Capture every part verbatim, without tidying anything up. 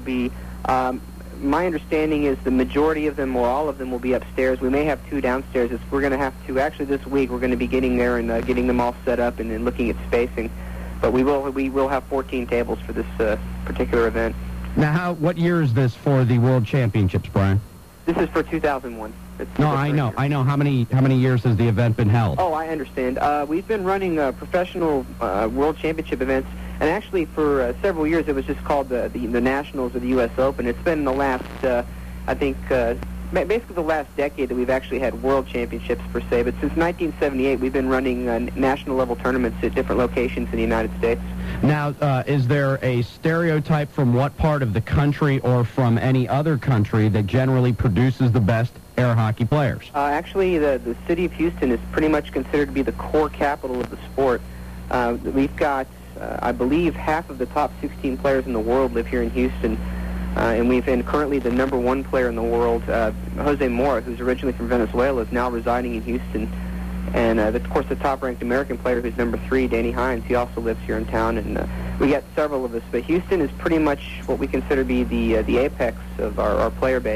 be, um, my understanding is the majority of them or all of them will be upstairs. We may have two downstairs. It's, we're going to have to, actually this week, we're going to be getting there and uh, getting them all set up and, and looking at spacing. But we will we will have fourteen tables for this uh, particular event. Now, how, what year is this for the World Championships, Brian? This is for two thousand one. It's no, I know, year. I know. How many how many years has the event been held? Oh, I understand. Uh, we've been running uh, professional uh, World Championship events, and actually for uh, several years it was just called the, the the Nationals or the U S Open. It's been the last, uh, I think, uh, basically the last decade that we've actually had World Championships per se. But since nineteen seventy-eight, we've been running uh, national level tournaments at different locations in the United States. Now, uh, is there a stereotype from what part of the country or from any other country that generally produces the best air hockey players? Uh, actually, the, the city of Houston is pretty much considered to be the core capital of the sport. Uh, we've got, uh, I believe, half of the top sixteen players in the world live here in Houston. Uh, and we've been currently the number one player in the world, uh, Jose Mora, who's originally from Venezuela, is now residing in Houston. And, uh, the, of course, the top-ranked American player, who's number three, Danny Hines, he also lives here in town. And uh, we got several of us. But Houston is pretty much what we consider to be the, uh, the apex of our, our player base.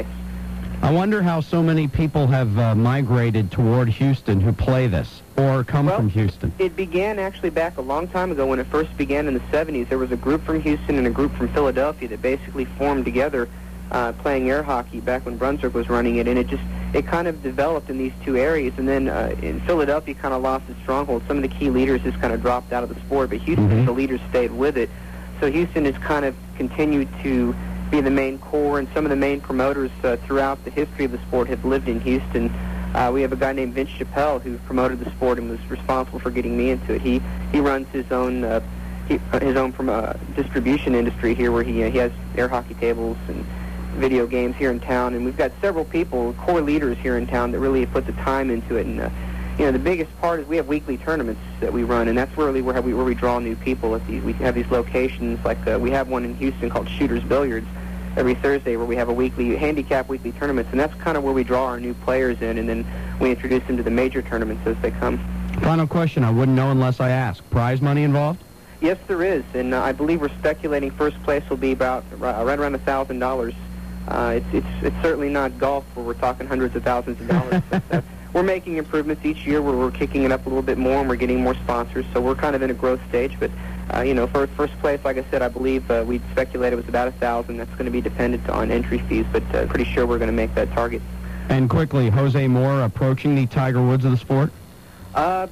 I wonder how so many people have uh, migrated toward Houston who play this or come well, from Houston. It began actually back a long time ago when it first began in the seventies. There was a group from Houston and a group from Philadelphia that basically formed together uh, playing air hockey back when Brunswick was running it, and it just it kind of developed in these two areas. And then uh, in Philadelphia kind of lost its stronghold. Some of the key leaders just kind of dropped out of the sport, but Houston, mm-hmm. the leaders stayed with it. So Houston has kind of continued to be the main core, and some of the main promoters uh, throughout the history of the sport have lived in Houston. Uh, we have a guy named Vince Chappelle who promoted the sport and was responsible for getting me into it. He he runs his own uh, he, his own from uh, distribution industry here, where he uh, he has air hockey tables and video games here in town, and we've got several people, core leaders here in town, that really have put the time into it. And uh, you know, the biggest part is we have weekly tournaments that we run, and that's really where we where we draw new people. At these, we have these locations like uh, we have one in Houston called Shooters Billiards every Thursday, where we have a weekly handicap weekly tournaments, and that's kind of where we draw our new players in, and then we introduce them to the major tournaments as they come. Final question, I wouldn't know unless I ask. Prize money involved? Yes, there is, and uh, I believe we're speculating first place will be about uh, right around a thousand dollars. Uh, it's it's it's certainly not golf where we're talking hundreds of thousands of dollars. but, uh, we're making improvements each year where we're kicking it up a little bit more, and we're getting more sponsors, so we're kind of in a growth stage. But Uh, you know, for first place, like I said, I believe uh, we speculated it was about a thousand. That's going to be dependent on entry fees, but uh, pretty sure we're going to make that target. And quickly, Jose Mora approaching the Tiger Woods of the sport? Uh,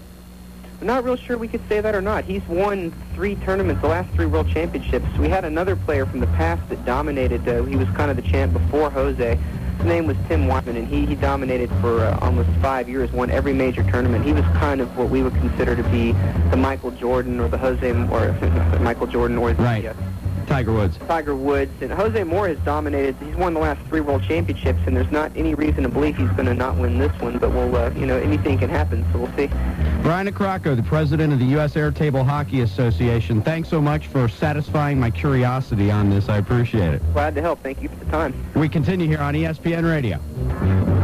not real sure we could say that or not. He's won three tournaments, the last three World Championships. We had another player from the past that dominated. Uh, he was kind of the champ before Jose. His name was Tim Wyman, and he, he dominated for uh, almost five years, won every major tournament. He was kind of what we would consider to be the Michael Jordan or the Jose, or Michael Jordan or the right. uh, Tiger Woods. Tiger Woods. And Jose Mora has dominated. He's won the last three World Championships, and there's not any reason to believe he's going to not win this one, but we'll, uh, you know, anything can happen, so we'll see. Brian Acrocco, the president of the U S Air Table Hockey Association, thanks so much for satisfying my curiosity on this. I appreciate it. Glad to help. Thank you for the time. We continue here on E S P N Radio.